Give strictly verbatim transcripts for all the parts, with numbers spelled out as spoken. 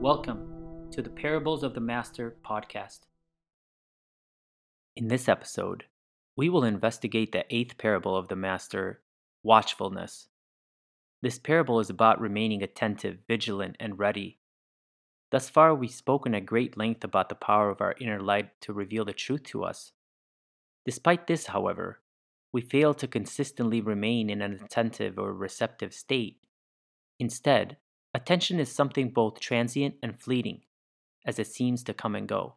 Welcome to the Parables of the Master podcast. In this episode, we will investigate the eighth parable of the Master, watchfulness. This parable is about remaining attentive, vigilant, and ready. Thus far, we've spoken at great length about the power of our inner light to reveal the truth to us. Despite this, however, we fail to consistently remain in an attentive or receptive state. Instead, attention is something both transient and fleeting, as it seems to come and go.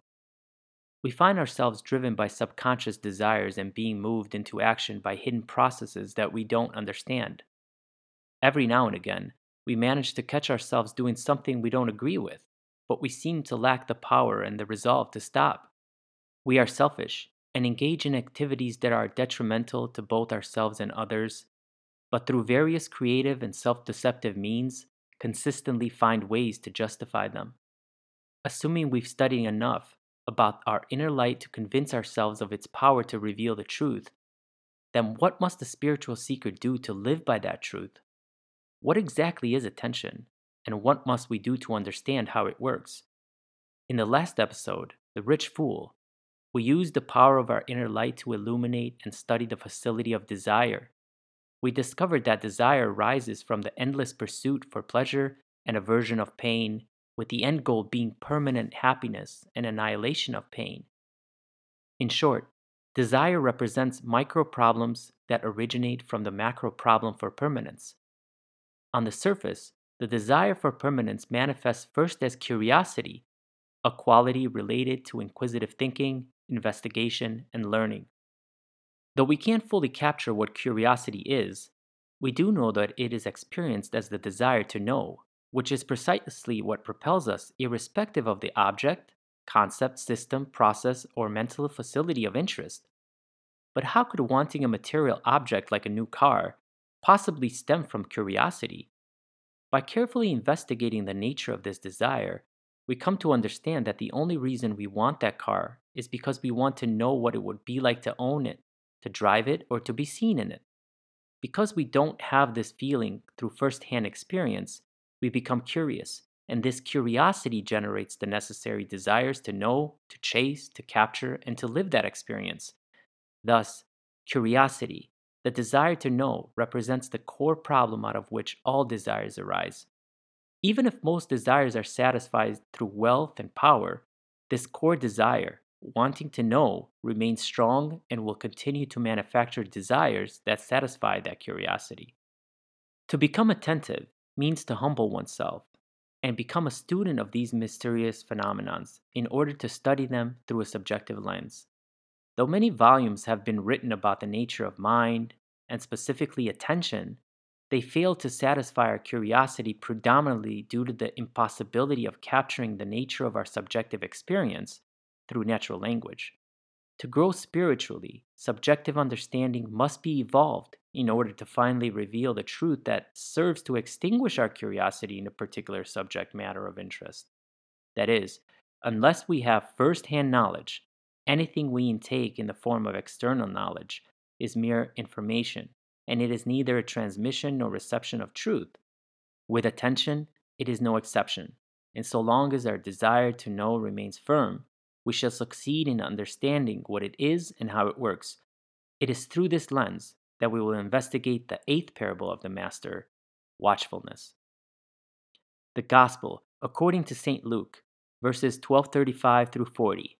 We find ourselves driven by subconscious desires and being moved into action by hidden processes that we don't understand. Every now and again, we manage to catch ourselves doing something we don't agree with, but we seem to lack the power and the resolve to stop. We are selfish and engage in activities that are detrimental to both ourselves and others, but through various creative and self-deceptive means, consistently find ways to justify them. Assuming we've studied enough about our inner light to convince ourselves of its power to reveal the truth, then what must the spiritual seeker do to live by that truth? What exactly is attention, and what must we do to understand how it works? In the last episode, The Rich Fool, we used the power of our inner light to illuminate and study the facility of desire. We discovered that desire rises from the endless pursuit for pleasure and aversion of pain, with the end goal being permanent happiness and annihilation of pain. In short, desire represents micro problems that originate from the macro problem for permanence. On the surface, the desire for permanence manifests first as curiosity, a quality related to inquisitive thinking, investigation, and learning. Though we can't fully capture what curiosity is, we do know that it is experienced as the desire to know, which is precisely what propels us irrespective of the object, concept, system, process, or mental facility of interest. But how could wanting a material object like a new car possibly stem from curiosity? By carefully investigating the nature of this desire, we come to understand that the only reason we want that car is because we want to know what it would be like to own it, to drive it, or to be seen in it. Because we don't have this feeling through first-hand experience, we become curious, and this curiosity generates the necessary desires to know, to chase, to capture, and to live that experience. Thus, curiosity, the desire to know, represents the core problem out of which all desires arise. Even if most desires are satisfied through wealth and power, this core desire, wanting to know, remains strong and will continue to manufacture desires that satisfy that curiosity. To become attentive means to humble oneself and become a student of these mysterious phenomena in order to study them through a subjective lens. Though many volumes have been written about the nature of mind, and specifically attention, they fail to satisfy our curiosity predominantly due to the impossibility of capturing the nature of our subjective experience through natural language. To grow spiritually, subjective understanding must be evolved in order to finally reveal the truth that serves to extinguish our curiosity in a particular subject matter of interest. That is, unless we have first-hand knowledge, anything we intake in the form of external knowledge is mere information, and it is neither a transmission nor reception of truth. With attention, it is no exception, and so long as our desire to know remains firm, we shall succeed in understanding what it is and how it works. It is through this lens that we will investigate the eighth parable of the Master, watchfulness. The Gospel, according to Saint Luke, verses twelve thirty-five through forty.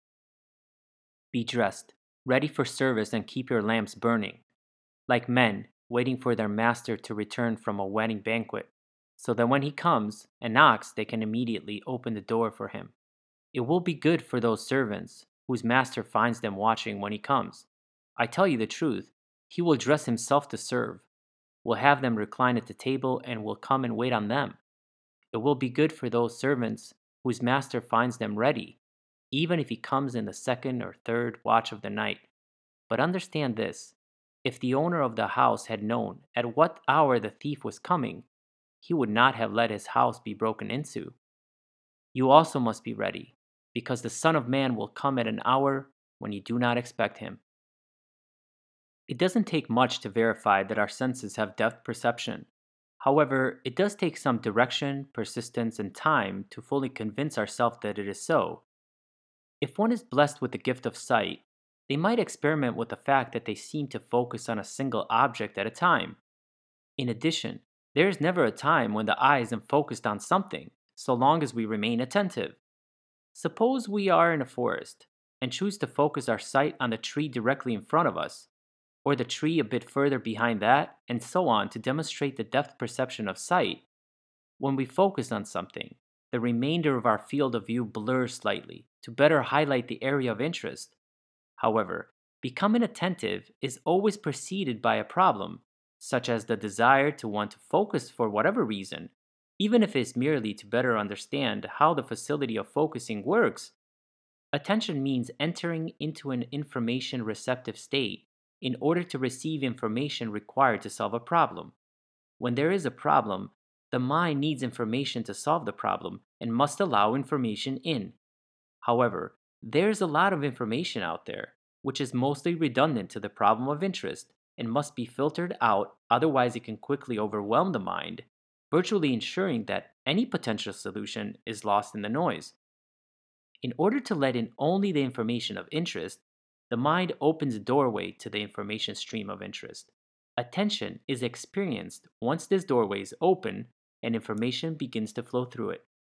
Be dressed, ready for service, and keep your lamps burning, like men waiting for their master to return from a wedding banquet, so that when he comes and knocks, they can immediately open the door for him. It will be good for those servants whose master finds them watching when he comes. I tell you the truth, he will dress himself to serve, will have them recline at the table, and will come and wait on them. It will be good for those servants whose master finds them ready, even if he comes in the second or third watch of the night. But understand this, if the owner of the house had known at what hour the thief was coming, he would not have let his house be broken into. You also must be ready, because the Son of Man will come at an hour when you do not expect him. It doesn't take much to verify that our senses have depth perception. However, it does take some direction, persistence, and time to fully convince ourselves that it is so. If one is blessed with the gift of sight, they might experiment with the fact that they seem to focus on a single object at a time. In addition, there is never a time when the eye isn't focused on something, so long as we remain attentive. Suppose we are in a forest and choose to focus our sight on the tree directly in front of us, or the tree a bit further behind that, and so on to demonstrate the depth perception of sight. When we focus on something, the remainder of our field of view blurs slightly to better highlight the area of interest. However, becoming attentive is always preceded by a problem, such as the desire to want to focus for whatever reason, even if it's merely to better understand how the facility of focusing works. Attention means entering into an information receptive state in order to receive information required to solve a problem. When there is a problem, the mind needs information to solve the problem and must allow information in. However, there's a lot of information out there, which is mostly redundant to the problem of interest and must be filtered out, otherwise, it can quickly overwhelm the mind, virtually ensuring that any potential solution is lost in the noise. In order to let in only the information of interest, the mind opens a doorway to the information stream of interest. Attention is experienced once this doorway is open and information begins to flow through it.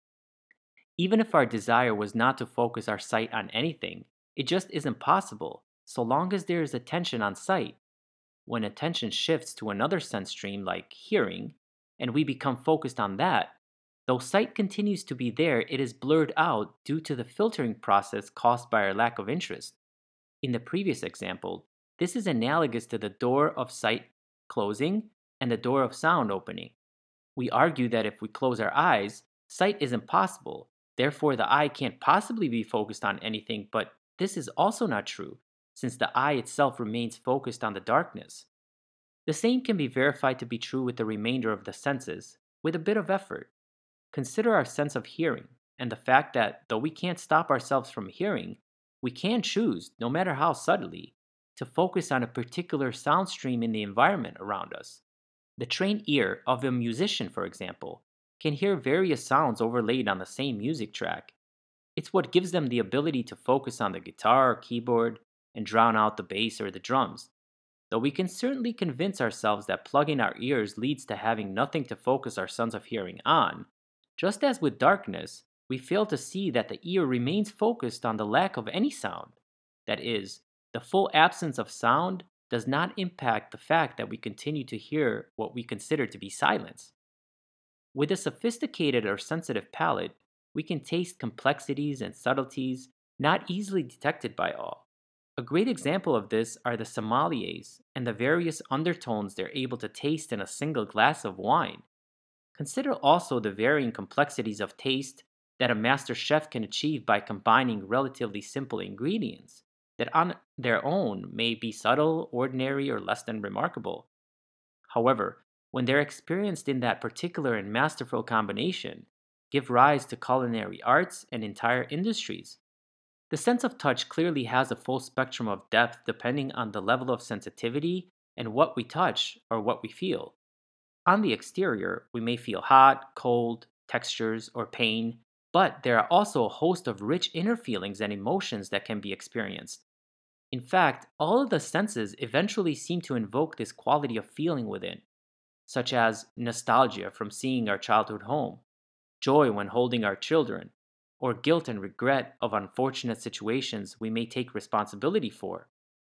Even if our desire was not to focus our sight on anything, it just isn't possible so long as there is attention on sight. When attention shifts to another sense stream like hearing, and we become focused on that, though sight continues to be there, it is blurred out due to the filtering process caused by our lack of interest. In the previous example, this is analogous to the door of sight closing and the door of sound opening. We argue that if we close our eyes, sight isn't possible, therefore the eye can't possibly be focused on anything, but this is also not true, since the eye itself remains focused on the darkness. The same can be verified to be true with the remainder of the senses, with a bit of effort. Consider our sense of hearing, and the fact that though we can't stop ourselves from hearing, we can choose, no matter how subtly, to focus on a particular sound stream in the environment around us. The trained ear of a musician, for example, can hear various sounds overlaid on the same music track. It's what gives them the ability to focus on the guitar or keyboard and drown out the bass or the drums. Though we can certainly convince ourselves that plugging our ears leads to having nothing to focus our sense of hearing on, just as with darkness, we fail to see that the ear remains focused on the lack of any sound. That is, the full absence of sound does not impact the fact that we continue to hear what we consider to be silence. With a sophisticated or sensitive palate, we can taste complexities and subtleties not easily detected by all. A great example of this are the sommeliers and the various undertones they're able to taste in a single glass of wine. Consider also the varying complexities of taste that a master chef can achieve by combining relatively simple ingredients that on their own may be subtle, ordinary, or less than remarkable. However, when they're experienced in that particular and masterful combination, give rise to culinary arts and entire industries. The sense of touch clearly has a full spectrum of depth depending on the level of sensitivity and what we touch or what we feel. On the exterior, we may feel hot, cold, textures, or pain, but there are also a host of rich inner feelings and emotions that can be experienced. In fact, all of the senses eventually seem to invoke this quality of feeling within, such as nostalgia from seeing our childhood home, joy when holding our children, or guilt and regret of unfortunate situations we may take responsibility for.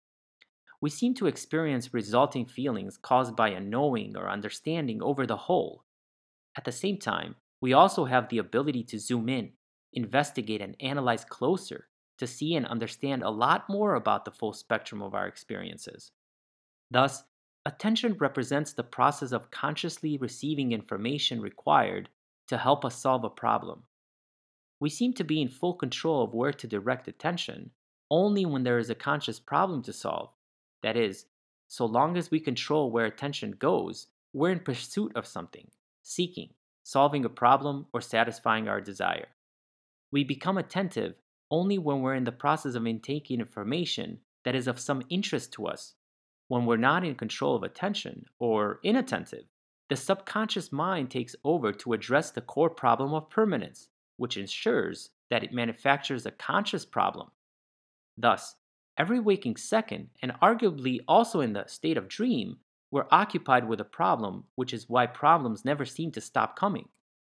We seem to experience resulting feelings caused by a knowing or understanding over the whole. At the same time, we also have the ability to zoom in, investigate, and analyze closer to see and understand a lot more about the full spectrum of our experiences. Thus, attention represents the process of consciously receiving information required to help us solve a problem. We seem to be in full control of where to direct attention only when there is a conscious problem to solve. That is, so long as we control where attention goes, we're in pursuit of something, seeking, solving a problem, or satisfying our desire. We become attentive only when we're in the process of intaking information that is of some interest to us. When we're not in control of attention or inattentive, The subconscious mind takes over to address the core problem of permanence, which ensures that it manufactures a conscious problem. Thus, every waking second, and arguably also in the state of dream, we're occupied with a problem, which is why problems never seem to stop coming.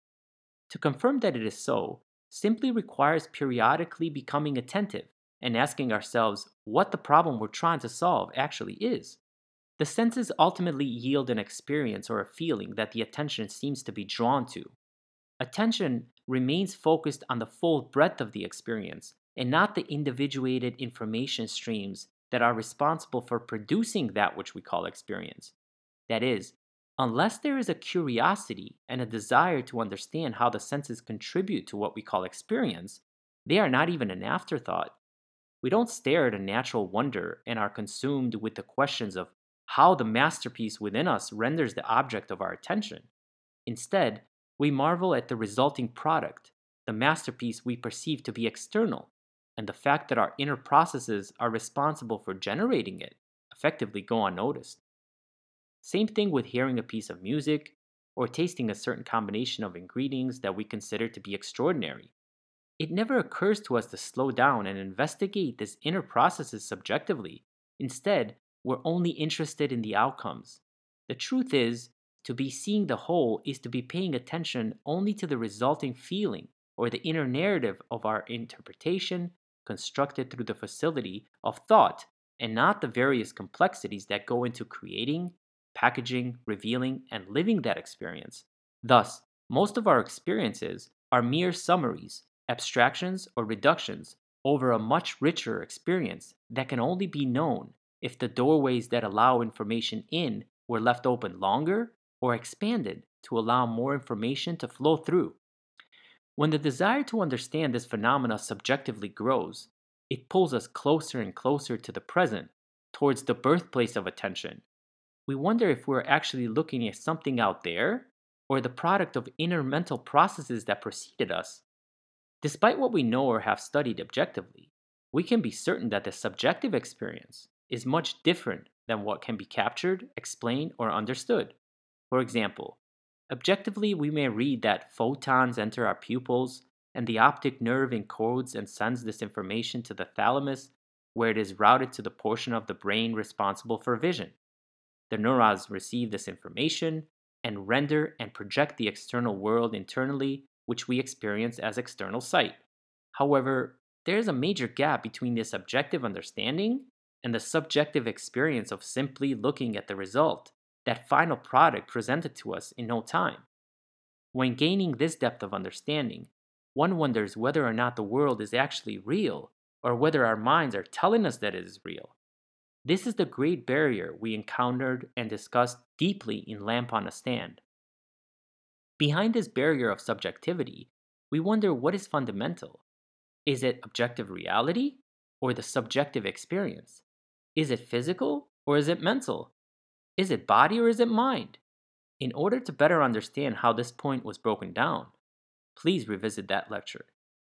To confirm that it is so, simply requires periodically becoming attentive and asking ourselves what the problem we're trying to solve actually is. The senses ultimately yield an experience or a feeling that the attention seems to be drawn to. Attention remains focused on the full breadth of the experience and not the individuated information streams that are responsible for producing that which we call experience. That is, unless there is a curiosity and a desire to understand how the senses contribute to what we call experience, they are not even an afterthought. We don't stare at a natural wonder and are consumed with the questions of how the masterpiece within us renders the object of our attention. Instead, we marvel at the resulting product, the masterpiece we perceive to be external, and the fact that our inner processes are responsible for generating it effectively go unnoticed. Same thing with hearing a piece of music or tasting a certain combination of ingredients that we consider to be extraordinary. It never occurs to us to slow down and investigate these inner processes subjectively. Instead, we're only interested in the outcomes. The truth is, to be seeing the whole is to be paying attention only to the resulting feeling or the inner narrative of our interpretation constructed through the facility of thought and not the various complexities that go into creating, packaging, revealing, and living that experience. Thus, most of our experiences are mere summaries, abstractions, or reductions over a much richer experience that can only be known if the doorways that allow information in were left open longer or expanded to allow more information to flow through. When the desire to understand this phenomena subjectively grows, it pulls us closer and closer to the present, towards the birthplace of attention. We wonder if we're actually looking at something out there or the product of inner mental processes that preceded us. Despite what we know or have studied objectively, we can be certain that the subjective experience is much different than what can be captured, explained, or understood. For example, objectively, we may read that photons enter our pupils and the optic nerve encodes and sends this information to the thalamus, where it is routed to the portion of the brain responsible for vision. The neurons receive this information and render and project the external world internally, which we experience as external sight. However, there is a major gap between this objective understanding and the subjective experience of simply looking at the result, that final product presented to us in no time. When gaining this depth of understanding, one wonders whether or not the world is actually real, or whether our minds are telling us that it is real. This is the great barrier we encountered and discussed deeply in Lamp on a Stand. Behind this barrier of subjectivity, we wonder what is fundamental. Is it objective reality, or the subjective experience? Is it physical, or is it mental? Is it body, or is it mind? In order to better understand how this point was broken down, please revisit that lecture.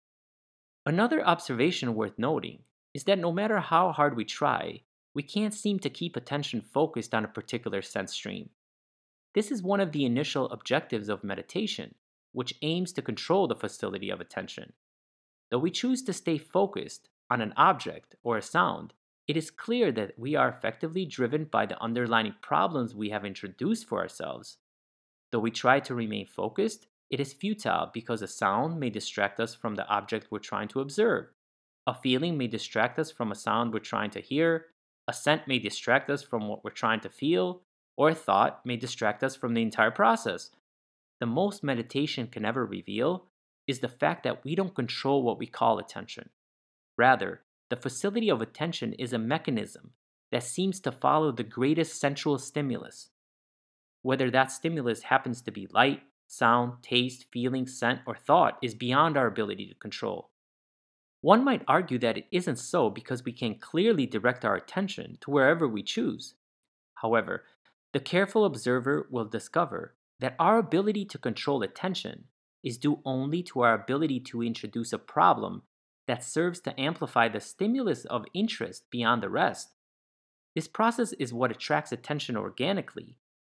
Another observation worth noting is that no matter how hard we try, we can't seem to keep attention focused on a particular sense stream. This is one of the initial objectives of meditation, which aims to control the facility of attention. Though we choose to stay focused on an object or a sound, it is clear that we are effectively driven by the underlying problems we have introduced for ourselves. Though we try to remain focused, it is futile because a sound may distract us from the object we're trying to observe. A feeling may distract us from a sound we're trying to hear. A scent may distract us from what we're trying to feel. Or a thought may distract us from the entire process. The most meditation can ever reveal is the fact that we don't control what we call attention. Rather, the facility of attention is a mechanism that seems to follow the greatest sensual stimulus. Whether that stimulus happens to be light, sound, taste, feeling, scent, or thought is beyond our ability to control. One might argue that it isn't so because we can clearly direct our attention to wherever we choose. However, the careful observer will discover that our ability to control attention is due only to our ability to introduce a problem that serves to amplify the stimulus of interest beyond the rest. This process is what attracts attention organically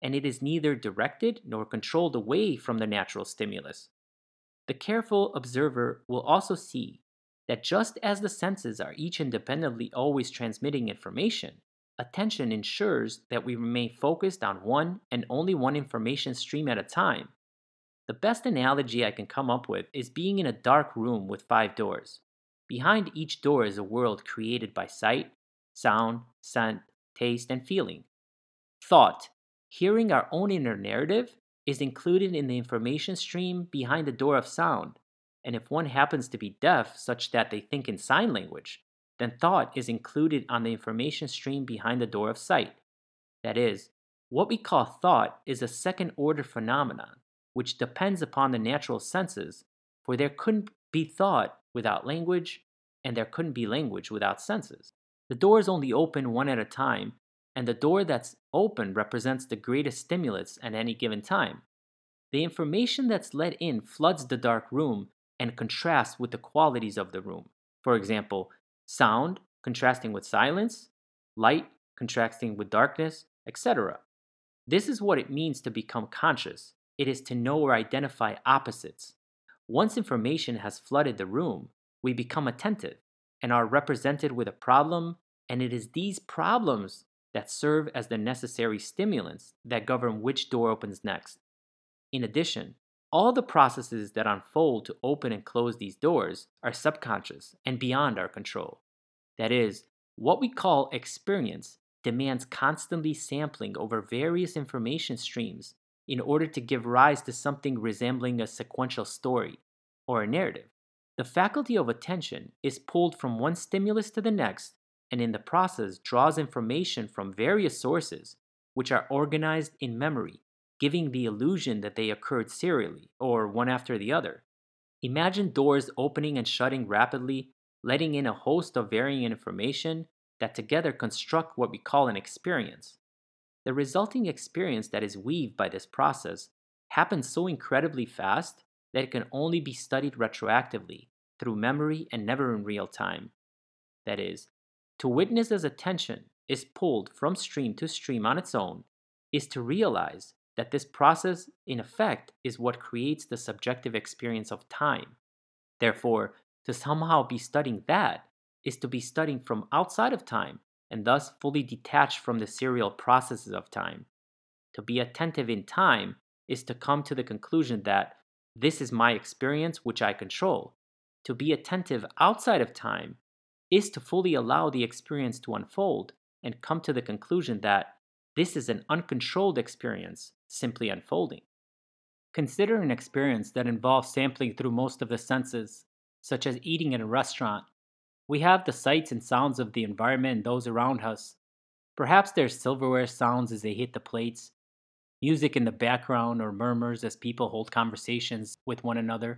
and it is neither directed nor controlled away from the natural stimulus. The careful observer will also see that just as the senses are each independently always transmitting information, attention ensures that we remain focused on one and only one information stream at a time. The best analogy I can come up with is being in a dark room with five doors. Behind each door is a world created by sight, sound, scent, taste, and feeling. Thought, hearing our own inner narrative, is included in the information stream behind the door of sound. And if one happens to be deaf, such that they think in sign language, then thought is included on the information stream behind the door of sight. That is, what we call thought is a second order phenomenon, which depends upon the natural senses, for there couldn't be thought without language, and there couldn't be language without senses. The doors only open one at a time, and the door that's open represents the greatest stimulus at any given time. The information that's let in floods the dark room and contrasts with the qualities of the room. For example, sound contrasting with silence, light contrasting with darkness, et cetera. This is what it means to become conscious. It is to know or identify opposites. Once information has flooded the room, we become attentive and are represented with a problem, and it is these problems that serve as the necessary stimulants that govern which door opens next. In addition, all the processes that unfold to open and close these doors are subconscious and beyond our control. That is, what we call experience demands constantly sampling over various information streams in order to give rise to something resembling a sequential story or a narrative. The faculty of attention is pulled from one stimulus to the next, and in the process draws information from various sources, which are organized in memory, giving the illusion that they occurred serially, or one after the other. Imagine doors opening and shutting rapidly, letting in a host of varying information that together construct what we call an experience. The resulting experience that is weaved by this process happens so incredibly fast that it can only be studied retroactively, through memory and never in real time. That is, to witness as attention is pulled from stream to stream on its own is to realize that this process, in effect, is what creates the subjective experience of time. Therefore, to somehow be studying that is to be studying from outside of time and thus fully detached from the serial processes of time. To be attentive in time is to come to the conclusion that this is my experience which I control. To be attentive outside of time is to fully allow the experience to unfold and come to the conclusion that this is an uncontrolled experience simply unfolding. Consider an experience that involves sampling through most of the senses, such as eating in a restaurant. We have the sights and sounds of the environment and those around us. Perhaps there's silverware sounds as they hit the plates, music in the background, or murmurs as people hold conversations with one another.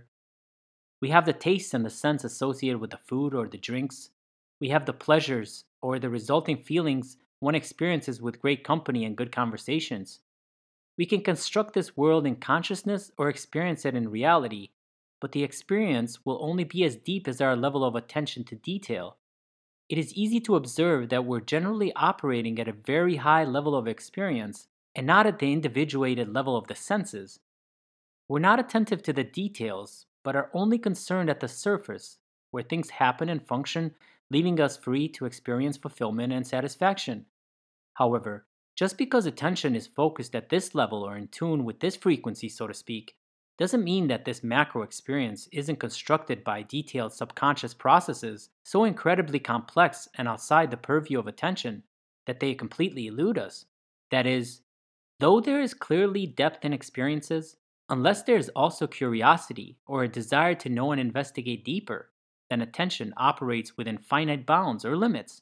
We have the tastes and the scents associated with the food or the drinks. We have the pleasures or the resulting feelings one experiences with great company and good conversations. We can construct this world in consciousness or experience it in reality, but the experience will only be as deep as our level of attention to detail. It is easy to observe that we're generally operating at a very high level of experience and not at the individuated level of the senses. We're not attentive to the details, but are only concerned at the surface, where things happen and function, leaving us free to experience fulfillment and satisfaction. However, just because attention is focused at this level or in tune with this frequency, so to speak, doesn't mean that this macro experience isn't constructed by detailed subconscious processes so incredibly complex and outside the purview of attention that they completely elude us. That is, though there is clearly depth in experiences, unless there is also curiosity or a desire to know and investigate deeper, then attention operates within finite bounds or limits.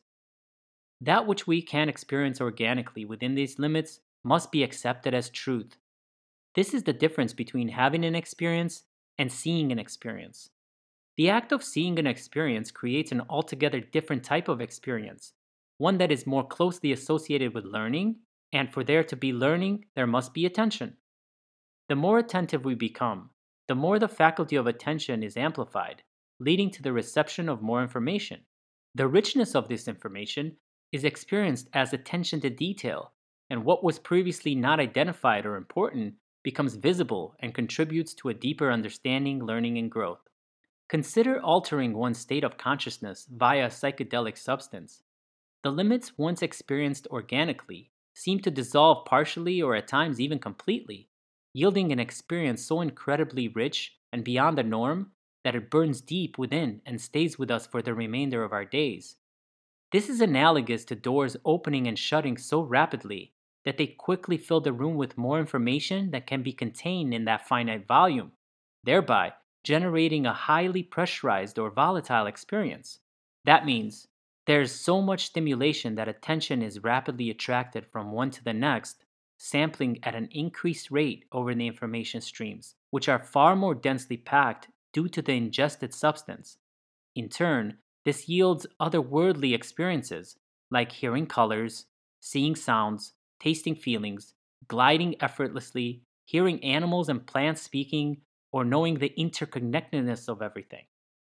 That which we can experience organically within these limits must be accepted as truth. This is the difference between having an experience and seeing an experience. The act of seeing an experience creates an altogether different type of experience, one that is more closely associated with learning, and for there to be learning, there must be attention. The more attentive we become, the more the faculty of attention is amplified, leading to the reception of more information. The richness of this information is experienced as attention to detail, and what was previously not identified or important becomes visible and contributes to a deeper understanding, learning, and growth. Consider altering one's state of consciousness via a psychedelic substance. The limits once experienced organically seem to dissolve partially or at times even completely, yielding an experience so incredibly rich and beyond the norm that it burns deep within and stays with us for the remainder of our days. This is analogous to doors opening and shutting so rapidly that they quickly fill the room with more information that can be contained in that finite volume, thereby generating a highly pressurized or volatile experience. That means there's so much stimulation that attention is rapidly attracted from one to the next, sampling at an increased rate over the information streams, which are far more densely packed due to the ingested substance. In turn, this yields otherworldly experiences like hearing colors, seeing sounds, tasting feelings, gliding effortlessly, hearing animals and plants speaking, or knowing the interconnectedness of everything.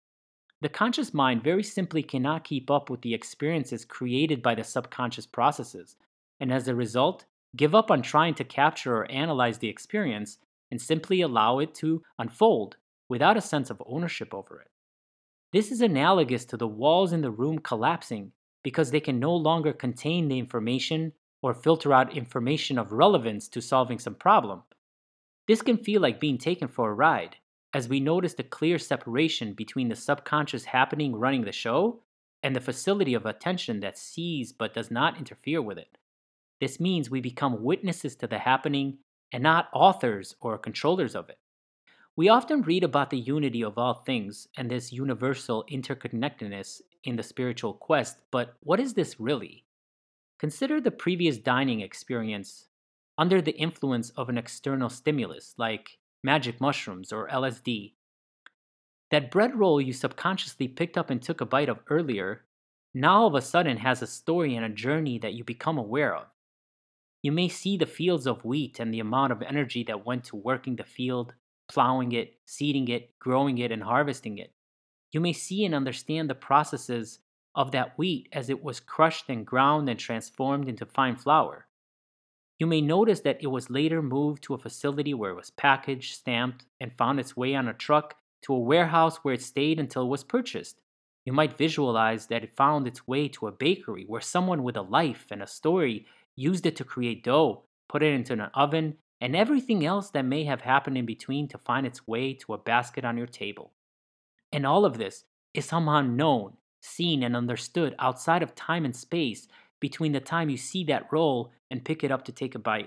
The conscious mind very simply cannot keep up with the experiences created by the subconscious processes, and as a result, give up on trying to capture or analyze the experience and simply allow it to unfold without a sense of ownership over it. This is analogous to the walls in the room collapsing because they can no longer contain the information or filter out information of relevance to solving some problem. This can feel like being taken for a ride, as we notice the clear separation between the subconscious happening running the show and the facility of attention that sees but does not interfere with it. This means we become witnesses to the happening and not authors or controllers of it. We often read about the unity of all things and this universal interconnectedness in the spiritual quest, but what is this really? Consider the previous dining experience under the influence of an external stimulus like magic mushrooms or L S D. That bread roll you subconsciously picked up and took a bite of earlier now all of a sudden has a story and a journey that you become aware of. You may see the fields of wheat and the amount of energy that went to working the field, plowing it, seeding it, growing it, and harvesting it. You may see and understand the processes of that wheat as it was crushed and ground and transformed into fine flour. You may notice that it was later moved to a facility where it was packaged, stamped, and found its way on a truck to a warehouse where it stayed until it was purchased. You might visualize that it found its way to a bakery where someone with a life and a story used it to create dough, put it into an oven, and everything else that may have happened in between to find its way to a basket on your table. And all of this is somehow known, seen, and understood outside of time and space between the time you see that roll and pick it up to take a bite.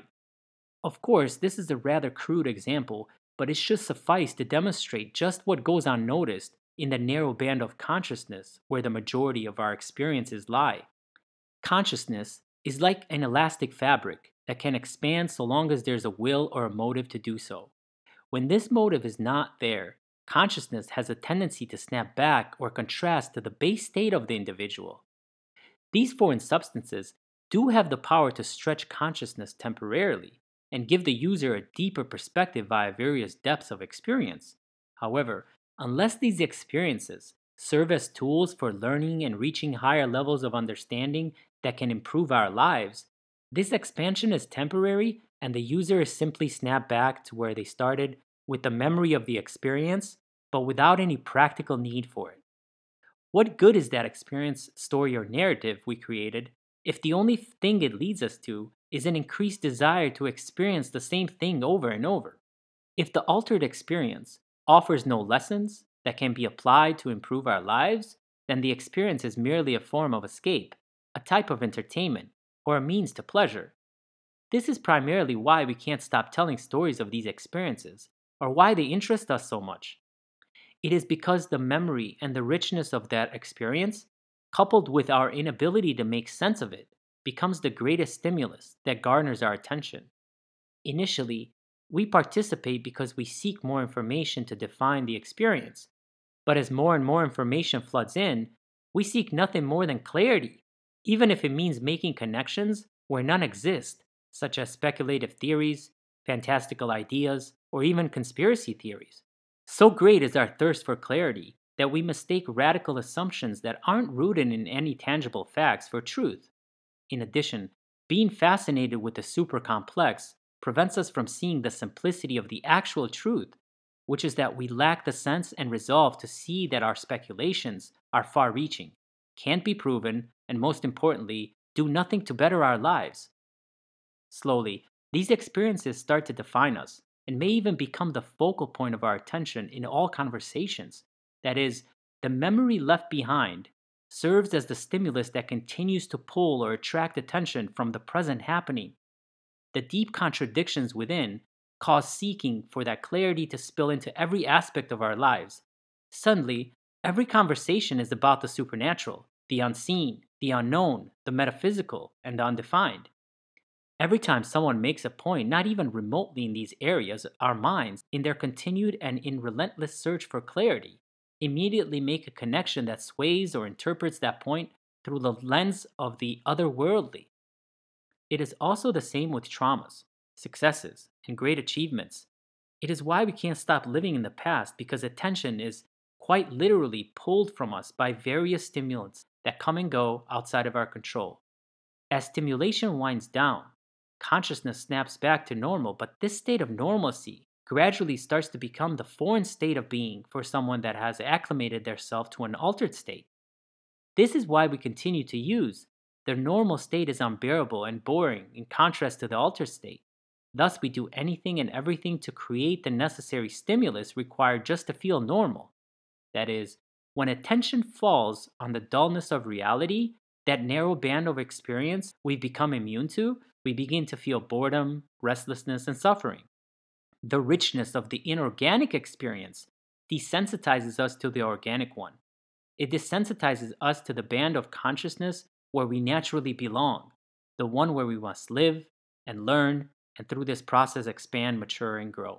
Of course, this is a rather crude example, but it should suffice to demonstrate just what goes unnoticed in the narrow band of consciousness where the majority of our experiences lie. Consciousness is like an elastic fabric that can expand so long as there's a will or a motive to do so. When this motive is not there, consciousness has a tendency to snap back or contrast to the base state of the individual. These foreign substances do have the power to stretch consciousness temporarily and give the user a deeper perspective via various depths of experience. However, unless these experiences serve as tools for learning and reaching higher levels of understanding that can improve our lives, this expansion is temporary and the user is simply snapped back to where they started with the memory of the experience, but without any practical need for it. What good is that experience, story, or narrative we created if the only thing it leads us to is an increased desire to experience the same thing over and over? If the altered experience offers no lessons that can be applied to improve our lives, then the experience is merely a form of escape, a type of entertainment, or a means to pleasure. This is primarily why we can't stop telling stories of these experiences, or why they interest us so much. It is because the memory and the richness of that experience, coupled with our inability to make sense of it, becomes the greatest stimulus that garners our attention. Initially, we participate because we seek more information to define the experience, but as more and more information floods in, we seek nothing more than clarity, even if it means making connections where none exist, such as speculative theories, fantastical ideas, or even conspiracy theories. So great is our thirst for clarity that we mistake radical assumptions that aren't rooted in any tangible facts for truth. In addition, Being fascinated with the super complex prevents us from seeing the simplicity of the actual truth, which is that we lack the sense and resolve to see that our speculations are far reaching, can't be proven, and most importantly, do nothing to better our lives. Slowly, these experiences start to define us and may even become the focal point of our attention in all conversations. That is, the memory left behind serves as the stimulus that continues to pull or attract attention from the present happening. The deep contradictions within cause seeking for that clarity to spill into every aspect of our lives. Suddenly, every conversation is about the supernatural, the unseen, the unknown, the metaphysical, and the undefined. Every time someone makes a point, not even remotely in these areas, our minds, in their continued and in relentless search for clarity, immediately make a connection that sways or interprets that point through the lens of the otherworldly. It is also the same with traumas, successes, and great achievements. It is why we can't stop living in the past because attention is quite literally pulled from us by various stimulants that come and go outside of our control. As stimulation winds down, consciousness snaps back to normal, but this state of normalcy gradually starts to become the foreign state of being for someone that has acclimated theirself to an altered state. This is why we continue to use the normal state is unbearable and boring in contrast to the altered state. Thus, we do anything and everything to create the necessary stimulus required just to feel normal. That is, when attention falls on the dullness of reality, that narrow band of experience we've become immune to, we begin to feel boredom, restlessness, and suffering. The richness of the inorganic experience desensitizes us to the organic one. It desensitizes us to the band of consciousness where we naturally belong, the one where we must live and learn, and through this process expand, mature, and grow.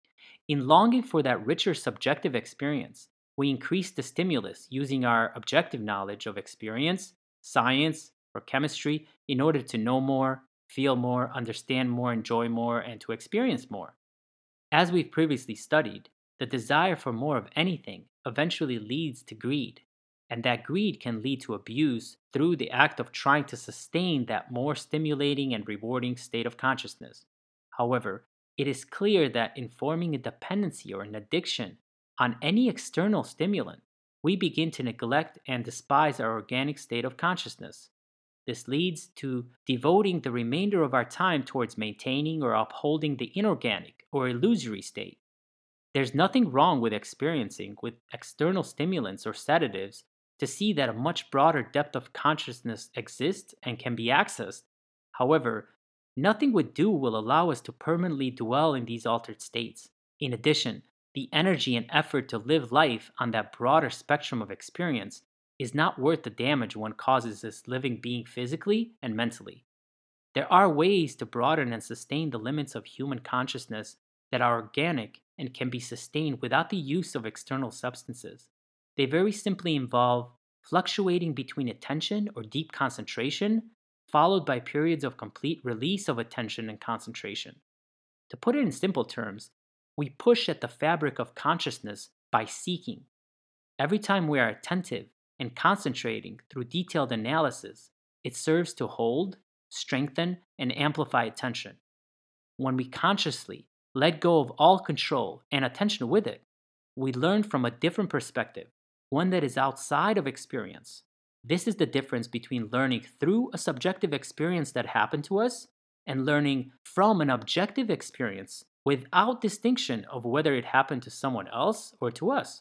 In longing for that richer subjective experience, we increase the stimulus using our objective knowledge of experience, science, or chemistry in order to know more, feel more, understand more, enjoy more, and to experience more. As we've previously studied, the desire for more of anything eventually leads to greed, and that greed can lead to abuse through the act of trying to sustain that more stimulating and rewarding state of consciousness. However, it is clear that in forming a dependency or an addiction on any external stimulant, we begin to neglect and despise our organic state of consciousness. This leads to devoting the remainder of our time towards maintaining or upholding the inorganic or illusory state. There's nothing wrong with experiencing with external stimulants or sedatives to see that a much broader depth of consciousness exists and can be accessed. However, nothing we do will allow us to permanently dwell in these altered states. In addition, the energy and effort to live life on that broader spectrum of experience is not worth the damage one causes as living being physically and mentally. There are ways to broaden and sustain the limits of human consciousness that are organic and can be sustained without the use of external substances. They very simply involve fluctuating between attention or deep concentration, followed by periods of complete release of attention and concentration. To put it in simple terms, we push at the fabric of consciousness by seeking. Every time we are attentive and concentrating through detailed analysis, it serves to hold, strengthen, and amplify attention. When we consciously let go of all control and attention with it, we learn from a different perspective, one that is outside of experience. This is the difference between learning through a subjective experience that happened to us and learning from an objective experience without distinction of whether it happened to someone else or to us.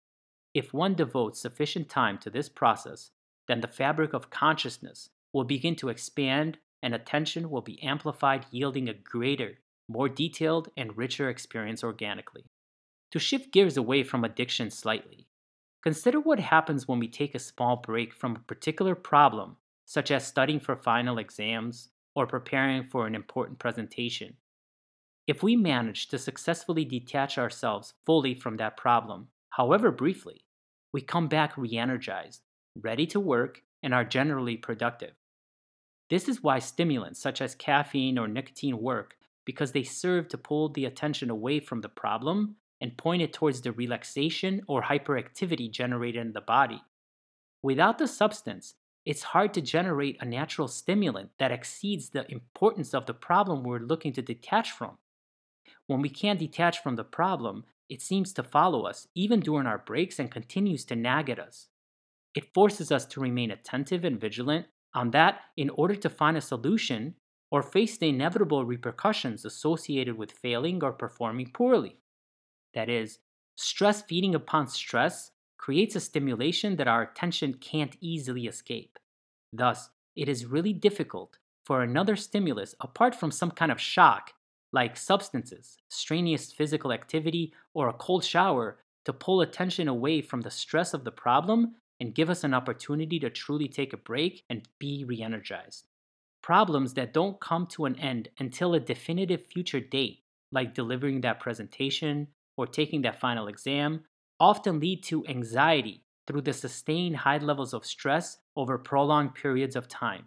If one devotes sufficient time to this process, then the fabric of consciousness will begin to expand and attention will be amplified, yielding a greater, more detailed, and richer experience organically. To shift gears away from addiction slightly, consider what happens when we take a small break from a particular problem, such as studying for final exams or preparing for an important presentation. If we manage to successfully detach ourselves fully from that problem, however briefly, we come back re energized, ready to work, and are generally productive. This is why stimulants such as caffeine or nicotine work, because they serve to pull the attention away from the problem and point it towards the relaxation or hyperactivity generated in the body. Without the substance, It's hard to generate a natural stimulant that exceeds the importance of the problem we're looking to detach from. When we can't detach from the problem, it seems to follow us, even during our breaks, and continues to nag at us. It forces us to remain attentive and vigilant on that in order to find a solution or face the inevitable repercussions associated with failing or performing poorly. That is, stress feeding upon stress creates a stimulation that our attention can't easily escape. Thus, it is really difficult for another stimulus apart from some kind of shock, like substances, strenuous physical activity, or a cold shower, to pull attention away from the stress of the problem and give us an opportunity to truly take a break and be re energized. Problems that don't come to an end until a definitive future date, like delivering that presentation or taking that final exam, often lead to anxiety through the sustained high levels of stress over prolonged periods of time.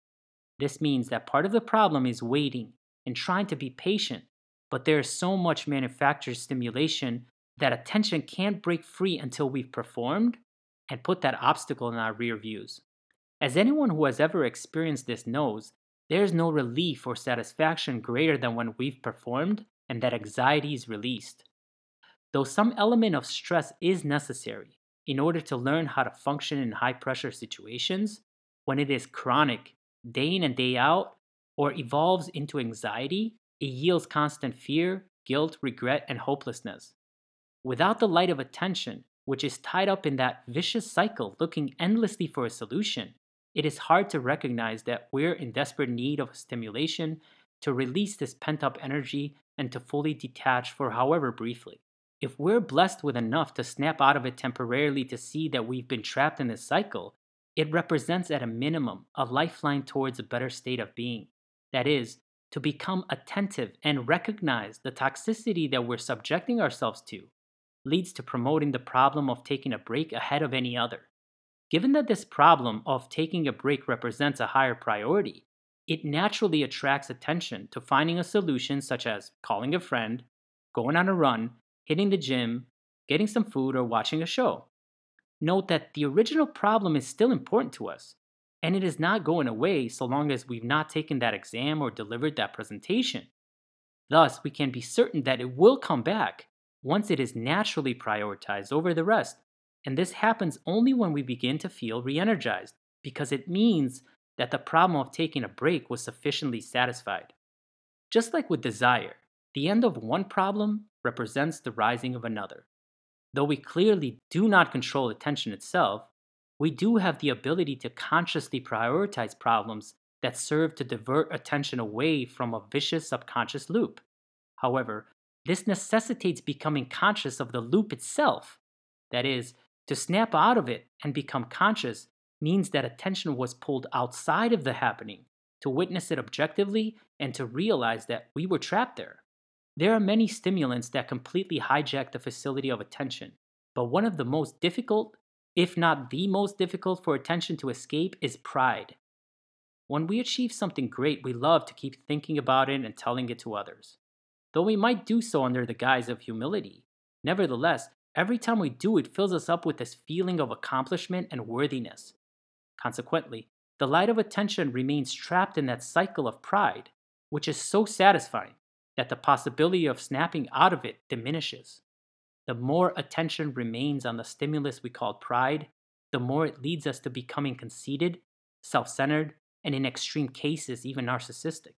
This means that part of the problem is waiting and trying to be patient, but there is so much manufactured stimulation that attention can't break free until we've performed and put that obstacle in our rear views. As anyone who has ever experienced this knows, there is no relief or satisfaction greater than when we've performed and that anxiety is released. Though some element of stress is necessary in order to learn how to function in high pressure situations, when it is chronic, day in and day out, or evolves into anxiety, it yields constant fear, guilt, regret, and hopelessness. Without the light of attention, which is tied up in that vicious cycle looking endlessly for a solution, it is hard to recognize that we're in desperate need of a stimulation to release this pent up energy and to fully detach for however briefly. If we're blessed with enough to snap out of it temporarily to see that we've been trapped in this cycle, it represents at a minimum a lifeline towards a better state of being. That is, to become attentive and recognize the toxicity that we're subjecting ourselves to leads to promoting the problem of taking a break ahead of any other. Given that this problem of taking a break represents a higher priority, it naturally attracts attention to finding a solution such as calling a friend, going on a run, hitting the gym, getting some food, or watching a show. Note that the original problem is still important to us, and it is not going away so long as we've not taken that exam or delivered that presentation. Thus, we can be certain that it will come back once it is naturally prioritized over the rest. And this happens only when we begin to feel re energized, because it means that the problem of taking a break was sufficiently satisfied. Just like with desire, the end of one problem represents the rising of another. Though we clearly do not control attention itself, we do have the ability to consciously prioritize problems that serve to divert attention away from a vicious subconscious loop. However, this necessitates becoming conscious of the loop itself. That is, to snap out of it and become conscious means that attention was pulled outside of the happening, to witness it objectively and to realize that we were trapped there. There are many stimulants that completely hijack the facility of attention, but one of the most difficult, if not the most difficult for attention to escape, is pride. When we achieve something great, we love to keep thinking about it and telling it to others. Though we might do so under the guise of humility, nevertheless, every time we do it fills us up with this feeling of accomplishment and worthiness. Consequently, the light of attention remains trapped in that cycle of pride, which is so satisfying that the possibility of snapping out of it diminishes. The more attention remains on the stimulus we call pride, the more it leads us to becoming conceited, self centered, and in extreme cases, even narcissistic.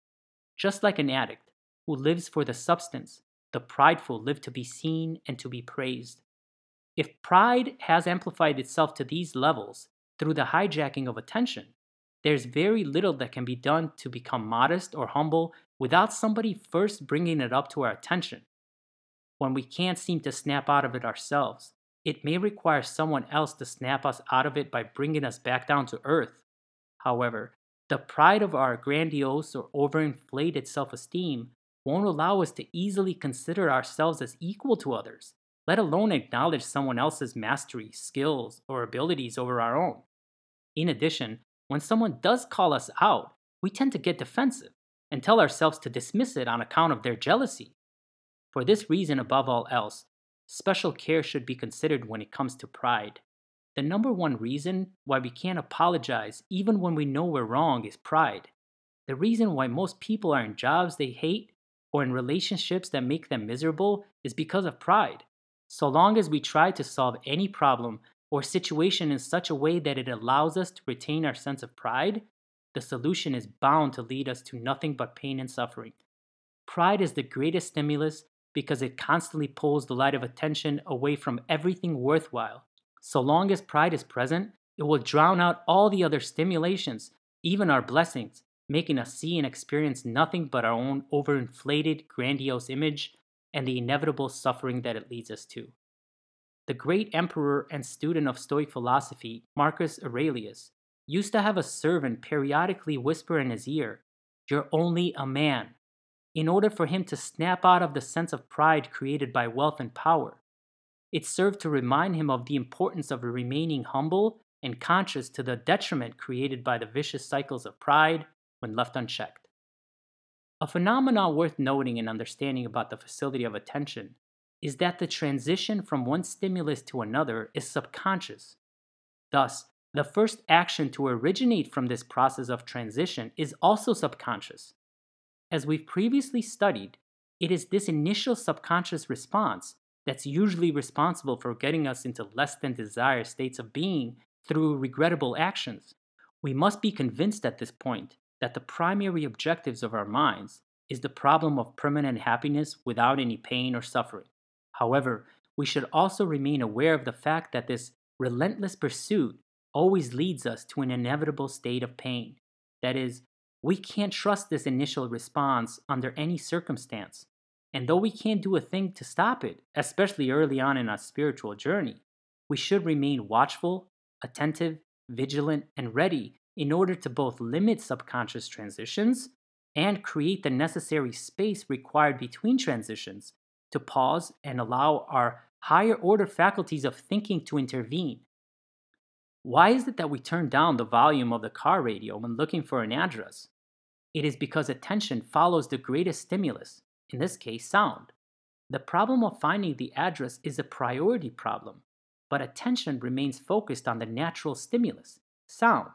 Just like an addict who lives for the substance, the prideful live to be seen and to be praised. If pride has amplified itself to these levels through the hijacking of attention, there's very little that can be done to become modest or humble without somebody first bringing it up to our attention. When we can't seem to snap out of it ourselves, it may require someone else to snap us out of it by bringing us back down to earth. However, the pride of our grandiose or overinflated self esteem won't allow us to easily consider ourselves as equal to others, let alone acknowledge someone else's mastery, skills, or abilities over our own. In addition, when someone does call us out, we tend to get defensive and tell ourselves to dismiss it on account of their jealousy. For this reason, above all else, special care should be considered when it comes to pride. The number one reason why we can't apologize even when we know we're wrong is pride. The reason why most people are in jobs they hate or in relationships that make them miserable is because of pride. So long as we try to solve any problem or situation in such a way that it allows us to retain our sense of pride, the solution is bound to lead us to nothing but pain and suffering. Pride is the greatest stimulus because it constantly pulls the light of attention away from everything worthwhile. So long as pride is present, it will drown out all the other stimulations, even our blessings, making us see and experience nothing but our own overinflated, grandiose image and the inevitable suffering that it leads us to. The great emperor and student of Stoic philosophy, Marcus Aurelius, used to have a servant periodically whisper in his ear, "You're only a man," in order for him to snap out of the sense of pride created by wealth and power. It served to remind him of the importance of remaining humble and conscious to the detriment created by the vicious cycles of pride when left unchecked. A phenomenon worth noting and understanding about the facility of attention is that the transition from one stimulus to another is subconscious. Thus, the first action to originate from this process of transition is also subconscious. As we've previously studied, it is this initial subconscious response that's usually responsible for getting us into less than desired states of being through regrettable actions. We must be convinced at this point that the primary objectives of our minds is the problem of permanent happiness without any pain or suffering. However, we should also remain aware of the fact that this relentless pursuit always leads us to an inevitable state of pain. That is, we can't trust this initial response under any circumstance. And though we can't do a thing to stop it, especially early on in our spiritual journey, we should remain watchful, attentive, vigilant, and ready in order to both limit subconscious transitions and create the necessary space required between transitions to pause and allow our higher order faculties of thinking to intervene. Why is it that we turn down the volume of the car radio when looking for an address? It is because attention follows the greatest stimulus, in this case, sound. The problem of finding the address is a priority problem, but attention remains focused on the natural stimulus, sound.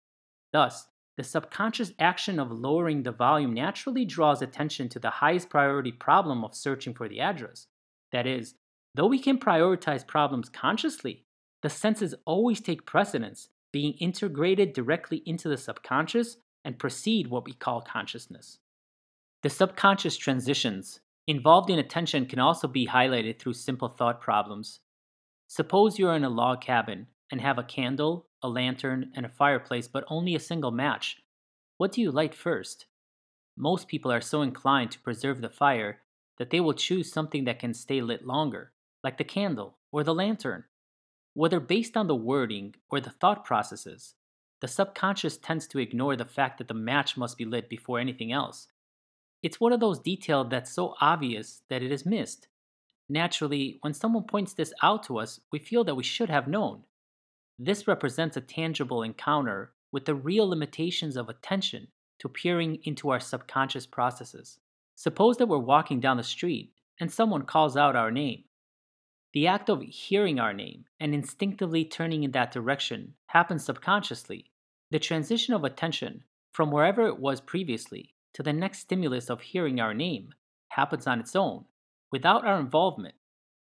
Thus, the subconscious action of lowering the volume naturally draws attention to the highest priority problem of searching for the address. That is, though we can prioritize problems consciously, the senses always take precedence, being integrated directly into the subconscious and precede what we call consciousness. The subconscious transitions involved in attention can also be highlighted through simple thought problems. Suppose you are in a log cabin and have a candle, a lantern, and a fireplace, but only a single match. What do you light first? Most people are so inclined to preserve the fire that they will choose something that can stay lit longer, like the candle or the lantern. Whether based on the wording or the thought processes, the subconscious tends to ignore the fact that the match must be lit before anything else. It's one of those details that's so obvious that it is missed. Naturally, when someone points this out to us, we feel that we should have known. This represents a tangible encounter with the real limitations of attention to peering into our subconscious processes. Suppose that we're walking down the street and someone calls out our name. The act of hearing our name and instinctively turning in that direction happens subconsciously. The transition of attention from wherever it was previously to the next stimulus of hearing our name happens on its own, without our involvement.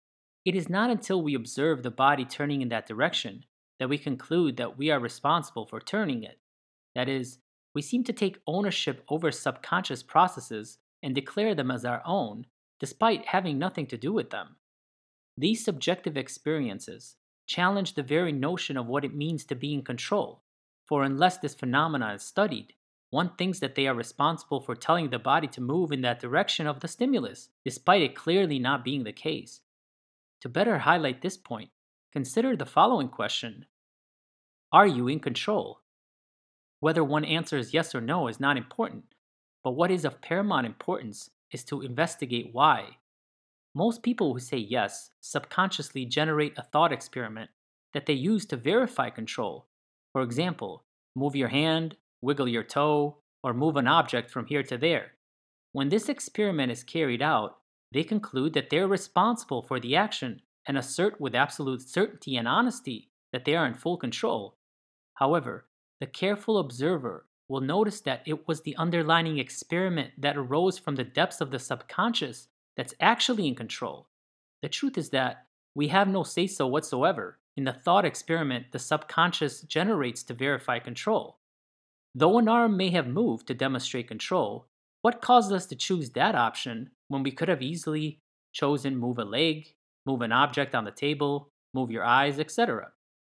It is not until we observe the body turning in that direction that we conclude that we are responsible for turning it. That is, we seem to take ownership over subconscious processes and declare them as our own, despite having nothing to do with them. These subjective experiences challenge the very notion of what it means to be in control, for unless this phenomenon is studied, one thinks that they are responsible for telling the body to move in that direction of the stimulus, despite it clearly not being the case. To better highlight this point, consider the following question: are you in control? Whether one answers yes or no is not important, but what is of paramount importance is to investigate why. Most people who say yes subconsciously generate a thought experiment that they use to verify control. For example, move your hand, wiggle your toe, or move an object from here to there. When this experiment is carried out, they conclude that they're responsible for the action and assert with absolute certainty and honesty that they are in full control. However, the careful observer will notice that it was the underlying experiment that arose from the depths of the subconscious that's actually in control. The truth is that we have no say so whatsoever in the thought experiment the subconscious generates to verify control. Though an arm may have moved to demonstrate control, what caused us to choose that option when we could have easily chosen move a leg, move an object on the table, move your eyes, et cetera?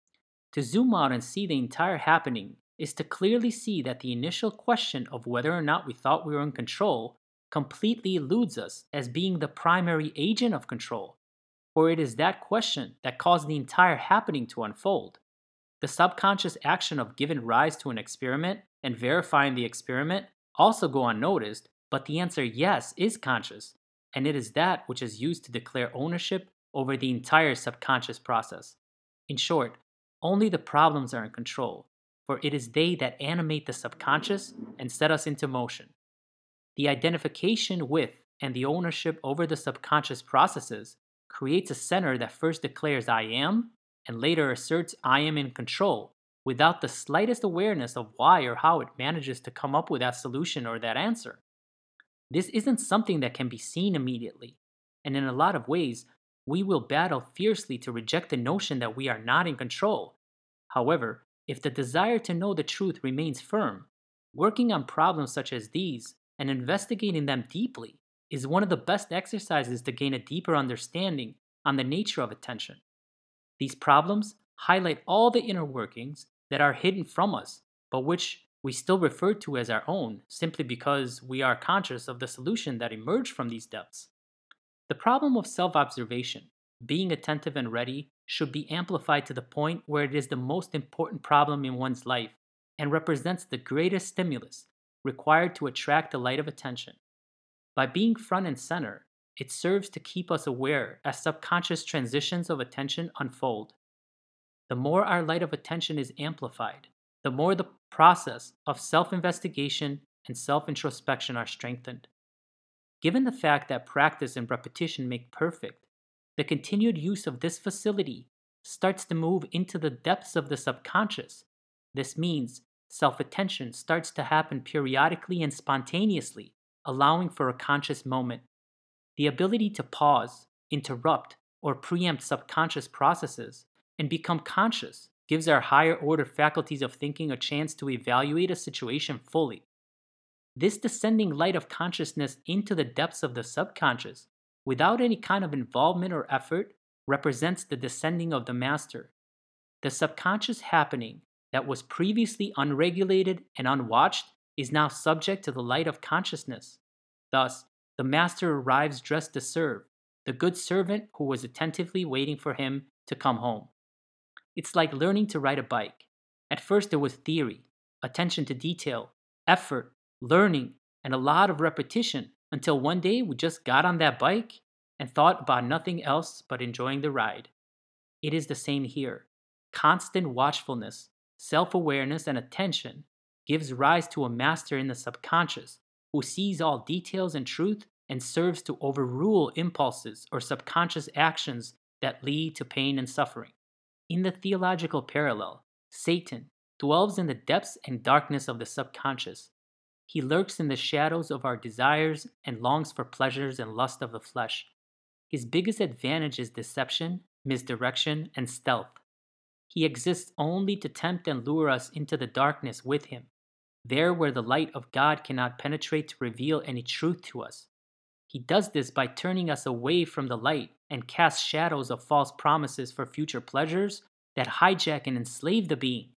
To zoom out and see the entire happening is to clearly see that the initial question of whether or not we thought we were in control completely eludes us as being the primary agent of control, for it is that question that caused the entire happening to unfold. The subconscious action of giving rise to an experiment and verifying the experiment also go unnoticed, but the answer yes is conscious, and it is that which is used to declare ownership over the entire subconscious process. In short, only the problems are in control, for it is they that animate the subconscious and set us into motion. The identification with and the ownership over the subconscious processes creates a center that first declares I am and later asserts I am in control without the slightest awareness of why or how it manages to come up with that solution or that answer. This isn't something that can be seen immediately, and in a lot of ways, we will battle fiercely to reject the notion that we are not in control. However, if the desire to know the truth remains firm, working on problems such as these and investigating them deeply is one of the best exercises to gain a deeper understanding on the nature of attention. These problems highlight all the inner workings that are hidden from us, but which we still refer to as our own simply because we are conscious of the solution that emerged from these depths. The problem of self observation, being attentive and ready, should be amplified to the point where it is the most important problem in one's life and represents the greatest stimulus required to attract the light of attention. By being front and center, it serves to keep us aware as subconscious transitions of attention unfold. The more our light of attention is amplified, the more the process of self investigation and self introspection are strengthened. Given the fact that practice and repetition make perfect, the continued use of this facility starts to move into the depths of the subconscious. This means self attention starts to happen periodically and spontaneously, allowing for a conscious moment. The ability to pause, interrupt, or preempt subconscious processes and become conscious gives our higher order faculties of thinking a chance to evaluate a situation fully. This descending light of consciousness into the depths of the subconscious, without any kind of involvement or effort, represents the descending of the master. The subconscious happening that was previously unregulated and unwatched is now subject to the light of consciousness. Thus, the master arrives dressed to serve, the good servant who was attentively waiting for him to come home. It's like learning to ride a bike. At first, there was theory, attention to detail, effort, learning, and a lot of repetition until one day we just got on that bike and thought about nothing else but enjoying the ride. It is the same here. Constant watchfulness, self awareness, and attention gives rise to a master in the subconscious who sees all details and truth and serves to overrule impulses or subconscious actions that lead to pain and suffering. In the theological parallel, Satan dwells in the depths and darkness of the subconscious. He lurks in the shadows of our desires and longs for pleasures and lust of the flesh. His biggest advantage is deception, misdirection, and stealth. He exists only to tempt and lure us into the darkness with him, there where the light of God cannot penetrate to reveal any truth to us. He does this by turning us away from the light and casts shadows of false promises for future pleasures that hijack and enslave the being.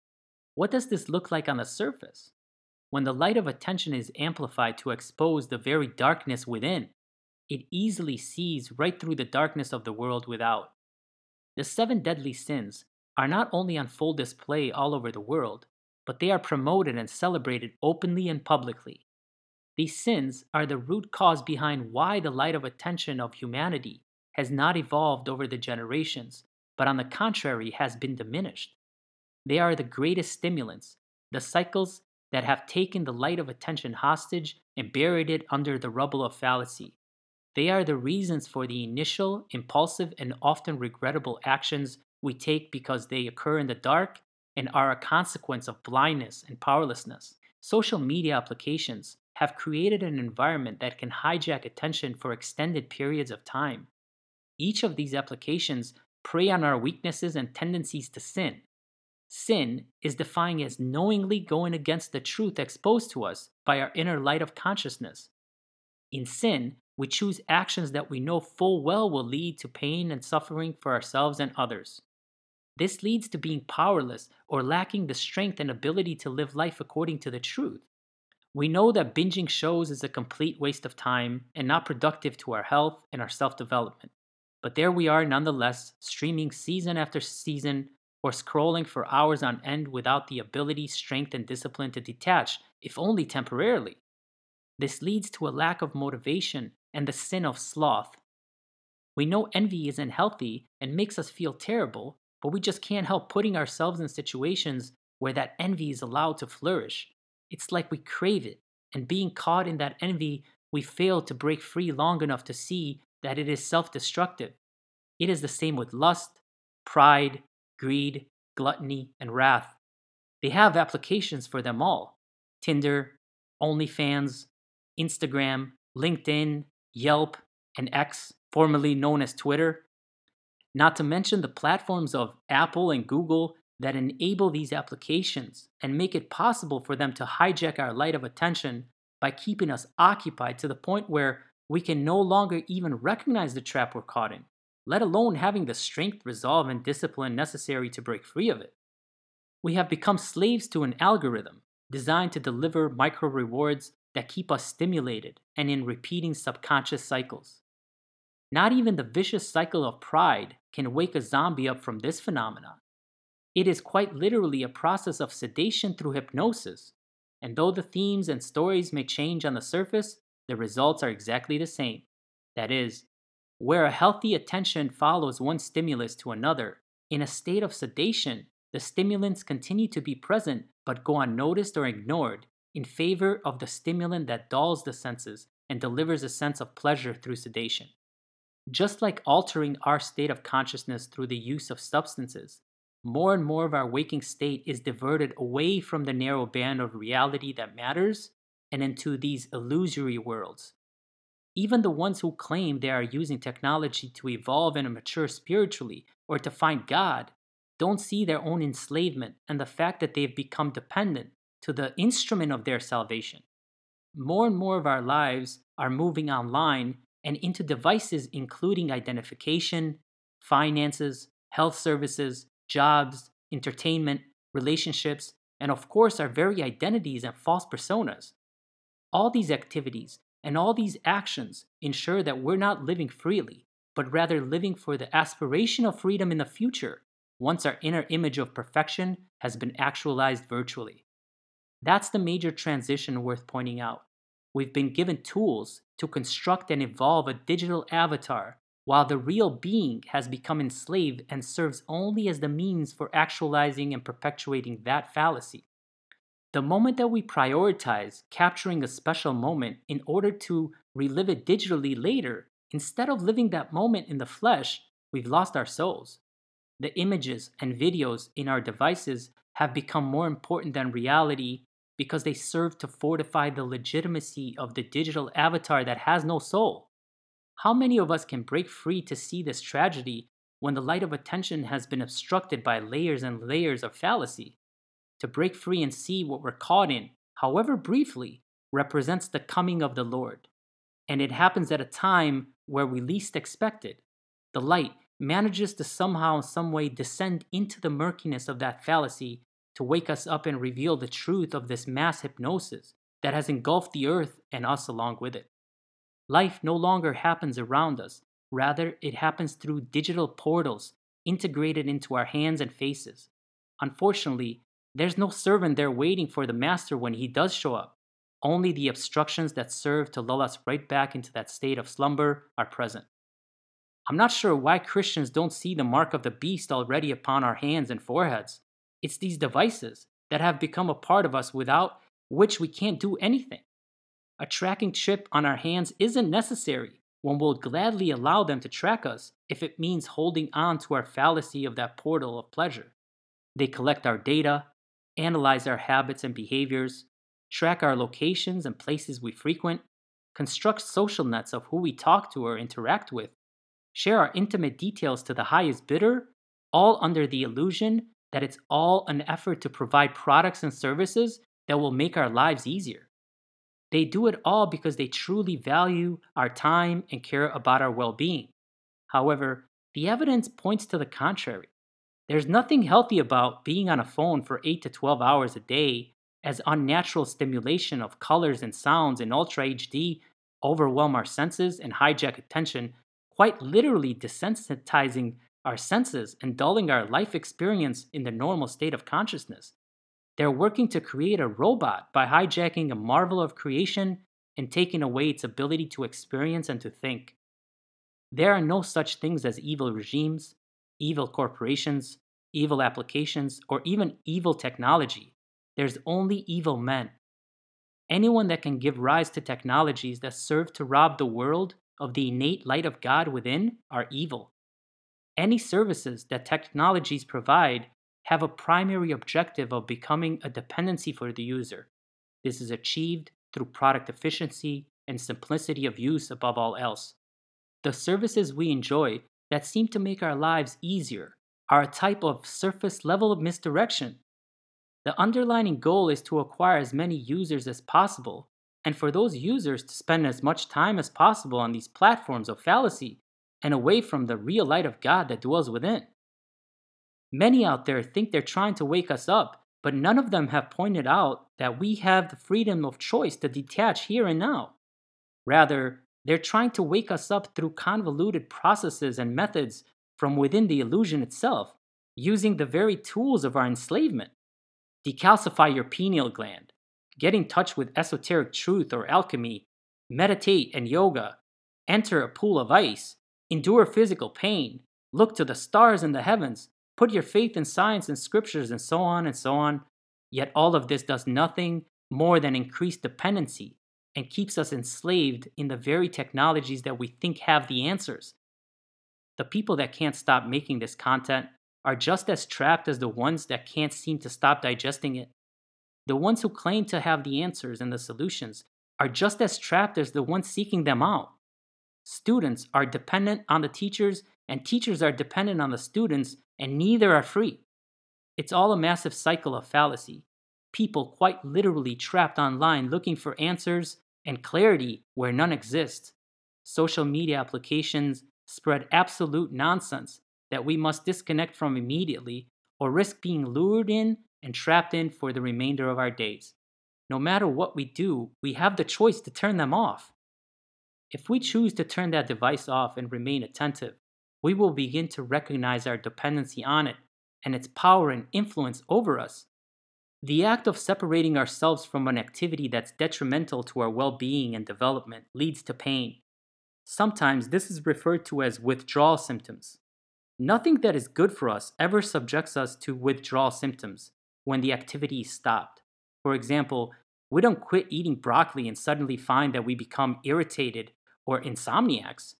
What does this look like on the surface? When the light of attention is amplified to expose the very darkness within, it easily sees right through the darkness of the world without. The seven deadly sins are not only on full display all over the world, but they are promoted and celebrated openly and publicly. These sins are the root cause behind why the light of attention of humanity has not evolved over the generations, but on the contrary has been diminished. They are the greatest stimulants, the cycles that have taken the light of attention hostage and buried it under the rubble of fallacy. They are the reasons for the initial, impulsive, and often regrettable actions we take because they occur in the dark and are a consequence of blindness and powerlessness. Social media applications have created an environment that can hijack attention for extended periods of time. Each of these applications prey on our weaknesses and tendencies to sin. Sin is defined as knowingly going against the truth exposed to us by our inner light of consciousness. In sin, we choose actions that we know full well will lead to pain and suffering for ourselves and others. This leads to being powerless or lacking the strength and ability to live life according to the truth. We know that binging shows is a complete waste of time and not productive to our health and our self development. But there we are nonetheless, streaming season after season or scrolling for hours on end without the ability, strength, and discipline to detach, if only temporarily. This leads to a lack of motivation and the sin of sloth. We know envy isn't healthy and makes us feel terrible, but we just can't help putting ourselves in situations where that envy is allowed to flourish. It's like we crave it, and being caught in that envy, we fail to break free long enough to see that it is self destructive. It is the same with lust, pride, greed, gluttony, and wrath. They have applications for them all: Tinder, OnlyFans, Instagram, LinkedIn, Yelp, and X, formerly known as Twitter. Not to mention the platforms of Apple and Google that enable these applications and make it possible for them to hijack our light of attention by keeping us occupied to the point where we can no longer even recognize the trap we're caught in, let alone having the strength, resolve, and discipline necessary to break free of it. We have become slaves to an algorithm designed to deliver micro rewards that keep us stimulated and in repeating subconscious cycles. Not even the vicious cycle of pride can wake a zombie up from this phenomenon. It is quite literally a process of sedation through hypnosis, and though the themes and stories may change on the surface, the results are exactly the same. That is, where a healthy attention follows one stimulus to another, in a state of sedation, the stimulants continue to be present but go unnoticed or ignored in favor of the stimulant that dulls the senses and delivers a sense of pleasure through sedation. Just like altering our state of consciousness through the use of substances, more and more of our waking state is diverted away from the narrow band of reality that matters and into these illusory worlds. Even the ones who claim they are using technology to evolve and mature spiritually or to find God don't see their own enslavement and the fact that they've become dependent to the instrument of their salvation. More and more of our lives are moving online and into devices including identification, finances, health services, jobs, entertainment, relationships, and of course our very identities and false personas. All these activities and all these actions ensure that we're not living freely, but rather living for the aspiration of freedom in the future, once our inner image of perfection has been actualized virtually. That's the major transition worth pointing out. We've been given tools to construct and evolve a digital avatar, while the real being has become enslaved and serves only as the means for actualizing and perpetuating that fallacy. The moment that we prioritize capturing a special moment in order to relive it digitally later, instead of living that moment in the flesh, we've lost our souls. The images and videos in our devices have become more important than reality because they serve to fortify the legitimacy of the digital avatar that has no soul. How many of us can break free to see this tragedy when the light of attention has been obstructed by layers and layers of fallacy? To break free and see what we're caught in, however briefly, represents the coming of the Lord. And it happens at a time where we least expect it. The light manages to somehow, some way descend into the murkiness of that fallacy to wake us up and reveal the truth of this mass hypnosis that has engulfed the earth and us along with it. Life no longer happens around us. Rather, it happens through digital portals integrated into our hands and faces. Unfortunately, there's no servant there waiting for the master when he does show up. Only the obstructions that serve to lull us right back into that state of slumber are present. I'm not sure why Christians don't see the mark of the beast already upon our hands and foreheads. It's these devices that have become a part of us without which we can't do anything. A tracking chip on our hands isn't necessary when we'll gladly allow them to track us if it means holding on to our fallacy of that portal of pleasure. They collect our data, analyze our habits and behaviors, track our locations and places we frequent, construct social nets of who we talk to or interact with, share our intimate details to the highest bidder, all under the illusion that it's all an effort to provide products and services that will make our lives easier. They do it all because they truly value our time and care about our well being. However, the evidence points to the contrary. There's nothing healthy about being on a phone for eight to twelve hours a day, as unnatural stimulation of colors and sounds in Ultra H D overwhelm our senses and hijack attention, quite literally desensitizing our senses and dulling our life experience in the normal state of consciousness. They're working to create a robot by hijacking a marvel of creation and taking away its ability to experience and to think. There are no such things as evil regimes, evil corporations, evil applications, or even evil technology. There's only evil men. Anyone that can give rise to technologies that serve to rob the world of the innate light of God within are evil. Any services that technologies provide have a primary objective of becoming a dependency for the user. This is achieved through product efficiency and simplicity of use above all else. The services we enjoy that seem to make our lives easier are a type of surface level of misdirection. The underlying goal is to acquire as many users as possible, and for those users to spend as much time as possible on these platforms of fallacy and away from the real light of God that dwells within. Many out there think they're trying to wake us up, but none of them have pointed out that we have the freedom of choice to detach here and now. Rather, they're trying to wake us up through convoluted processes and methods from within the illusion itself, using the very tools of our enslavement. Decalcify your pineal gland, get in touch with esoteric truth or alchemy, meditate and yoga, enter a pool of ice, endure physical pain, look to the stars and the heavens, put your faith in science and scriptures, and so on and so on. Yet all of this does nothing more than increase dependency and keeps us enslaved in the very technologies that we think have the answers. The people that can't stop making this content are just as trapped as the ones that can't seem to stop digesting it. The ones who claim to have the answers and the solutions are just as trapped as the ones seeking them out. Students are dependent on the teachers, and teachers are dependent on the students, and neither are free. It's all a massive cycle of fallacy. People quite literally trapped online looking for answers and clarity where none exists. Social media applications spread absolute nonsense that we must disconnect from immediately or risk being lured in and trapped in for the remainder of our days. No matter what we do, we have the choice to turn them off. If we choose to turn that device off and remain attentive, we will begin to recognize our dependency on it and its power and influence over us. The act of separating ourselves from an activity that's detrimental to our well-being and development leads to pain. Sometimes this is referred to as withdrawal symptoms. Nothing that is good for us ever subjects us to withdrawal symptoms when the activity is stopped. For example, we don't quit eating broccoli and suddenly find that we become irritated or insomniacs.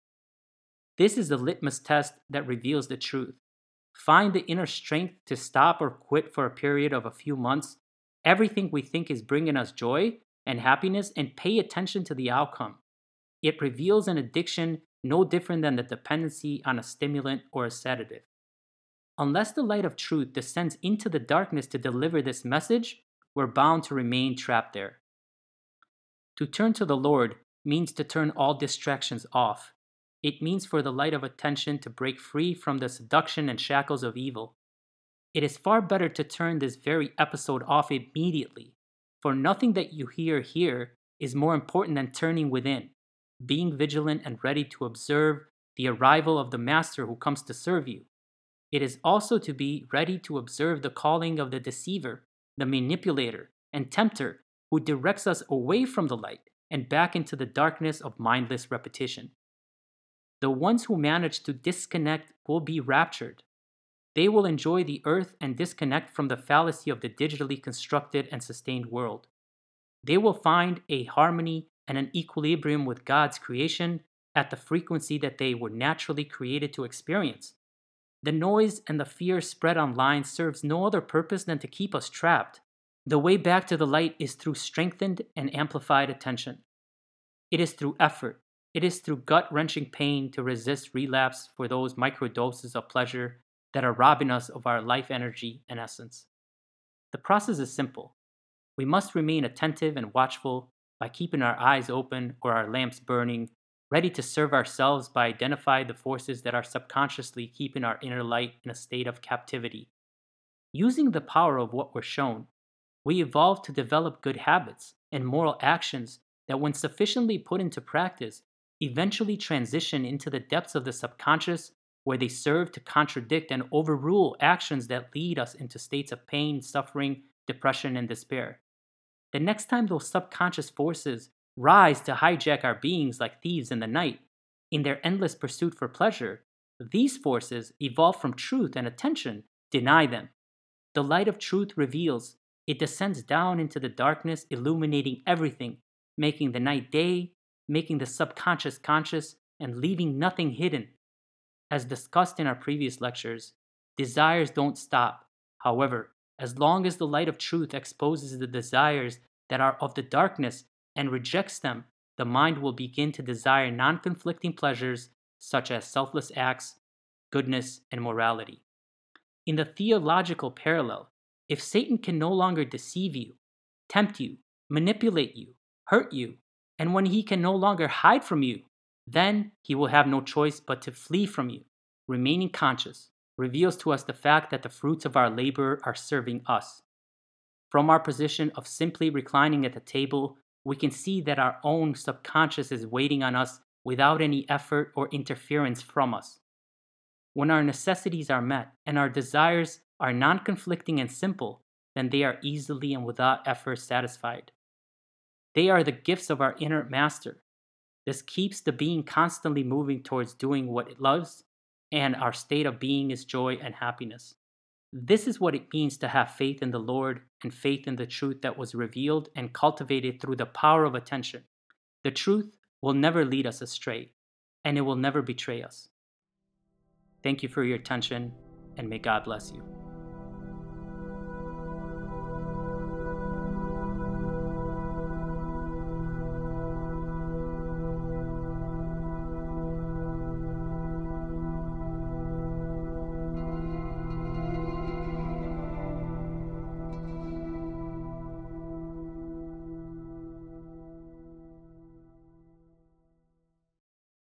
This is the litmus test that reveals the truth. Find the inner strength to stop or quit for a period of a few months everything we think is bringing us joy and happiness, and pay attention to the outcome. It reveals an addiction no different than the dependency on a stimulant or a sedative. Unless the light of truth descends into the darkness to deliver this message, we're bound to remain trapped there. To turn to the Lord means to turn all distractions off. It means for the light of attention to break free from the seduction and shackles of evil. It is far better to turn this very episode off immediately, for nothing that you hear here is more important than turning within, being vigilant and ready to observe the arrival of the Master who comes to serve you. It is also to be ready to observe the calling of the deceiver, the manipulator, and tempter who directs us away from the light and back into the darkness of mindless repetition. The ones who manage to disconnect will be raptured. They will enjoy the earth and disconnect from the fallacy of the digitally constructed and sustained world. They will find a harmony and an equilibrium with God's creation at the frequency that they were naturally created to experience. The noise and the fear spread online serves no other purpose than to keep us trapped. The way back to the light is through strengthened and amplified attention. It is through effort. It is through gut-wrenching pain to resist relapse for those microdoses of pleasure that are robbing us of our life energy and essence. The process is simple. We must remain attentive and watchful by keeping our eyes open or our lamps burning, ready to serve ourselves by identifying the forces that are subconsciously keeping our inner light in a state of captivity. Using the power of what we're shown, we evolve to develop good habits and moral actions that, when sufficiently put into practice, eventually transition into the depths of the subconscious where they serve to contradict and overrule actions that lead us into states of pain, suffering, depression, and despair. The next time those subconscious forces rise to hijack our beings like thieves in the night, in their endless pursuit for pleasure, these forces, evolved from truth and attention, deny them. The light of truth reveals. It descends down into the darkness, illuminating everything, making the night day, making the subconscious conscious, and leaving nothing hidden. As discussed in our previous lectures, desires don't stop. However, as long as the light of truth exposes the desires that are of the darkness and rejects them, the mind will begin to desire non-conflicting pleasures such as selfless acts, goodness, and morality. In the theological parallel, if Satan can no longer deceive you, tempt you, manipulate you, hurt you, and when he can no longer hide from you, then he will have no choice but to flee from you. Remaining conscious reveals to us the fact that the fruits of our labor are serving us. From our position of simply reclining at the table, we can see that our own subconscious is waiting on us without any effort or interference from us. When our necessities are met and our desires are non-conflicting and simple, then they are easily and without effort satisfied. They are the gifts of our inner master. This keeps the being constantly moving towards doing what it loves, and our state of being is joy and happiness. This is what it means to have faith in the Lord and faith in the truth that was revealed and cultivated through the power of attention. The truth will never lead us astray, and it will never betray us. Thank you for your attention, and may God bless you.